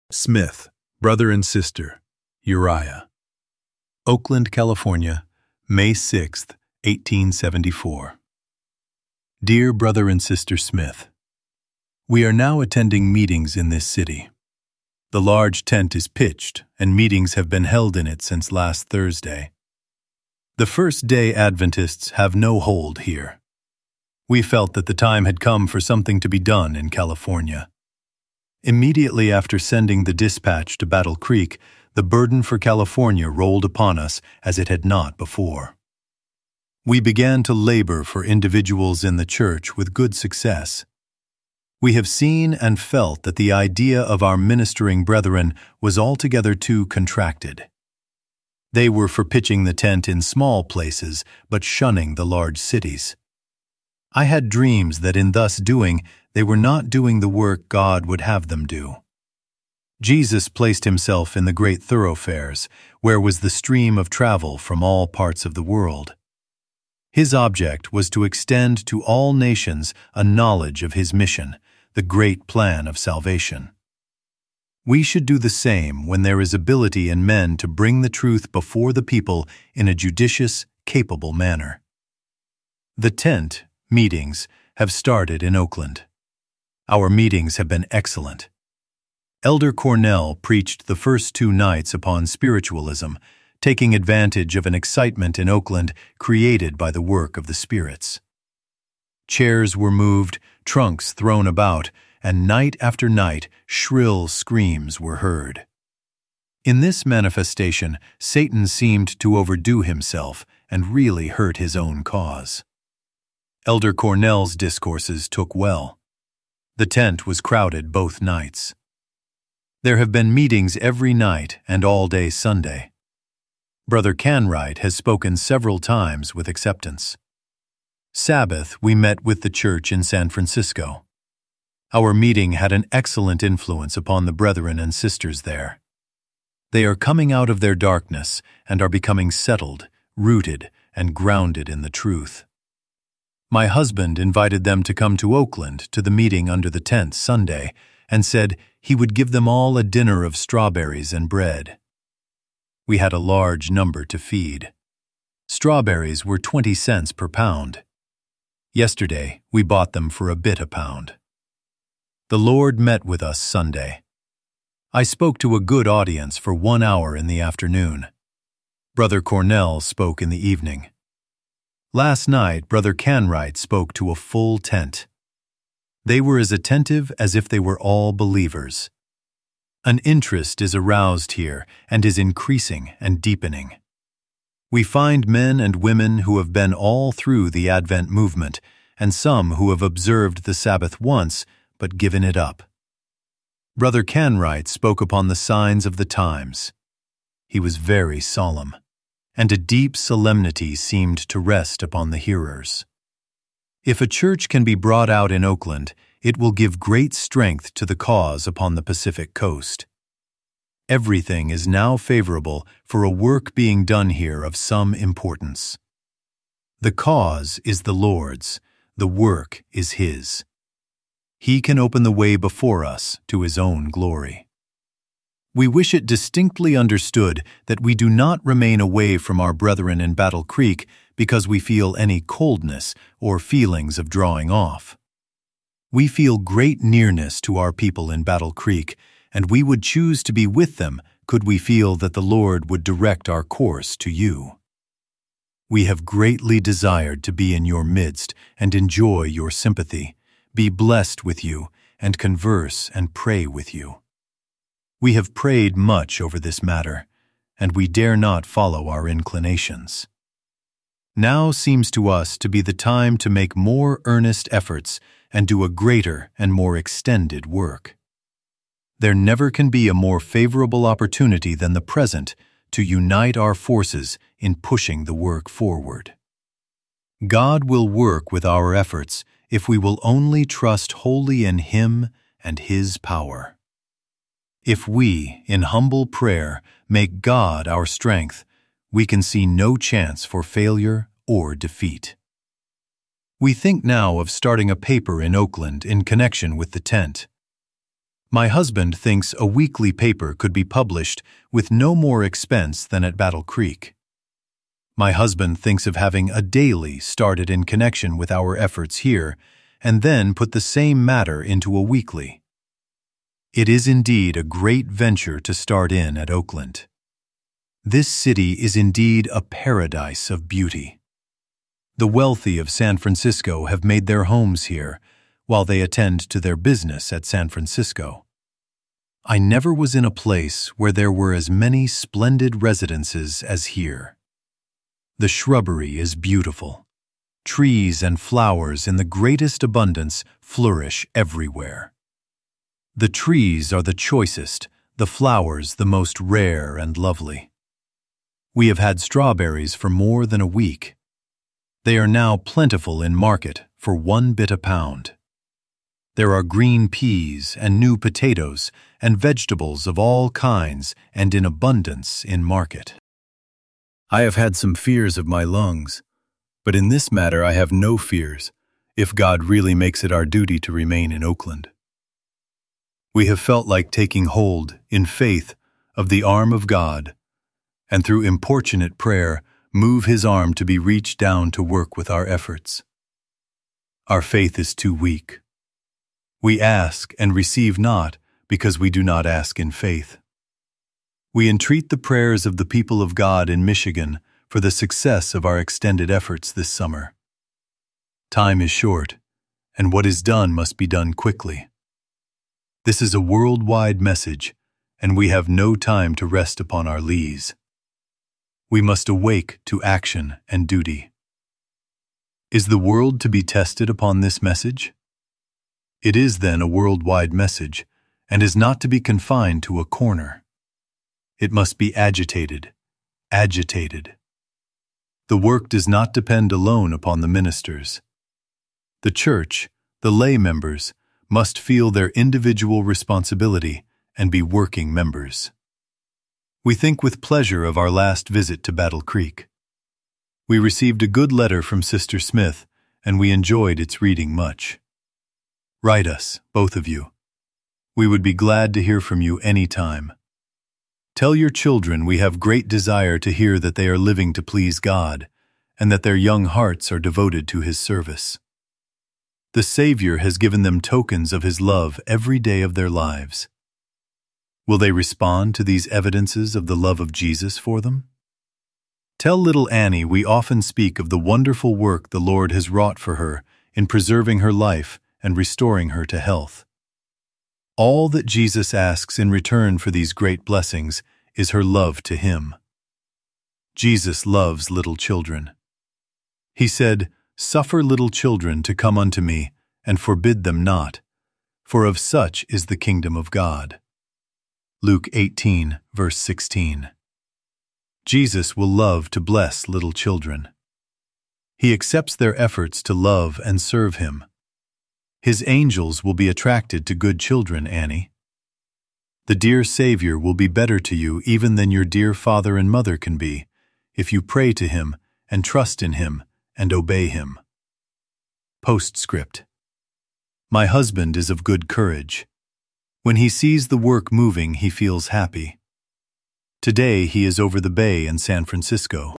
Smith, brother and sister, Uriah. Oakland, California, May 6, 1874. Dear Brother and Sister Smith, we are now attending meetings in this city. The large tent is pitched, and meetings have been held in it since last Thursday. The First-day Adventists have no hold here. We felt that the time had come for something to be done in California. Immediately after sending the dispatch to Battle Creek, the burden for California rolled upon us as it had not before. We began to labor for individuals in the church with good success. We have seen and felt that the idea of our ministering brethren was altogether too contracted. They were for pitching the tent in small places, but shunning the large cities. I had dreams that in thus doing, they were not doing the work God would have them do. Jesus placed himself in the great thoroughfares, where was the stream of travel from all parts of the world. His object was to extend to all nations a knowledge of his mission, the great plan of salvation. We should do the same when there is ability in men to bring the truth before the people in a judicious, capable manner. The tent meetings have started in Oakland. Our meetings have been excellent. Elder Cornell preached the first 2 nights upon spiritualism, taking advantage of an excitement in Oakland created by the work of the spirits. Chairs were moved, trunks thrown about, and night after night shrill screams were heard. In this manifestation, Satan seemed to overdo himself and really hurt his own cause. Elder Cornell's discourses took well. The tent was crowded both nights. There have been meetings every night and all day Sunday. Brother Canwright has spoken several times with acceptance. Sabbath, we met with the church in San Francisco. Our meeting had an excellent influence upon the brethren and sisters there. They are coming out of their darkness and are becoming settled, rooted, and grounded in the truth. My husband invited them to come to Oakland to the meeting under the tent Sunday and said he would give them all a dinner of strawberries and bread. We had a large number to feed. Strawberries were 20 cents per pound. Yesterday, we bought them for a bit a pound. The Lord met with us Sunday. I spoke to a good audience for 1 hour in the afternoon. Brother Cornell spoke in the evening. Last night, Brother Canwright spoke to a full tent. They were as attentive as if they were all believers. An interest is aroused here and is increasing and deepening. We find men and women who have been all through the Advent movement, and some who have observed the Sabbath once but given it up. Brother Canwright spoke upon the signs of the times. He was very solemn, and a deep solemnity seemed to rest upon the hearers. If a church can be brought out in Oakland, it will give great strength to the cause upon the Pacific coast. Everything is now favorable for a work being done here of some importance. The cause is the Lord's, the work is His. He can open the way before us to His own glory. We wish it distinctly understood that we do not remain away from our brethren in Battle Creek because we feel any coldness or feelings of drawing off. We feel great nearness to our people in Battle Creek, and we would choose to be with them could we feel that the Lord would direct our course to you. We have greatly desired to be in your midst and enjoy your sympathy, be blessed with you, and converse and pray with you. We have prayed much over this matter, and we dare not follow our inclinations. Now seems to us to be the time to make more earnest efforts and do a greater and more extended work. There never can be a more favorable opportunity than the present to unite our forces in pushing the work forward. God will work with our efforts if we will only trust wholly in Him and His power. If we, in humble prayer, make God our strength, we can see no chance for failure or defeat. We think now of starting a paper in Oakland in connection with the tent. My husband thinks a weekly paper could be published with no more expense than at Battle Creek. My husband thinks of having a daily started in connection with our efforts here, and then put the same matter into a weekly. It is indeed a great venture to start in at Oakland. This city is indeed a paradise of beauty. The wealthy of San Francisco have made their homes here, while they attend to their business at San Francisco. I never was in a place where there were as many splendid residences as here. The shrubbery is beautiful. Trees and flowers in the greatest abundance flourish everywhere. The trees are the choicest, the flowers the most rare and lovely. We have had strawberries for more than a week. They are now plentiful in market for 1 bit a pound. There are green peas and new potatoes and vegetables of all kinds and in abundance in market. I have had some fears of my lungs, but in this matter I have no fears, if God really makes it our duty to remain in Oakland. We have felt like taking hold, in faith, of the arm of God, and through importunate prayer move His arm to be reached down to work with our efforts. Our faith is too weak. We ask and receive not because we do not ask in faith. We entreat the prayers of the people of God in Michigan for the success of our extended efforts this summer. Time is short, and what is done must be done quickly. This is a worldwide message, and we have no time to rest upon our lees. We must awake to action and duty. Is the world to be tested upon this message? It is then a worldwide message, and is not to be confined to a corner. It must be agitated. The work does not depend alone upon the ministers. The church, the lay members, must feel their individual responsibility and be working members. We think with pleasure of our last visit to Battle Creek. We received a good letter from Sister Smith, and we enjoyed its reading much. Write us, both of you. We would be glad to hear from you any time. Tell your children we have great desire to hear that they are living to please God, and that their young hearts are devoted to His service. The Savior has given them tokens of His love every day of their lives. Will they respond to these evidences of the love of Jesus for them? Tell little Annie we often speak of the wonderful work the Lord has wrought for her in preserving her life and restoring her to health. All that Jesus asks in return for these great blessings is her love to Him. Jesus loves little children. He said, "Suffer little children to come unto me, and forbid them not, for of such is the kingdom of God." Luke 18, verse 16. Jesus will love to bless little children. He accepts their efforts to love and serve Him. His angels will be attracted to good children, Annie. The dear Savior will be better to you even than your dear father and mother can be, if you pray to Him and trust in Him and obey Him. Postscript. My husband is of good courage. When he sees the work moving, he feels happy. Today he is over the bay in San Francisco.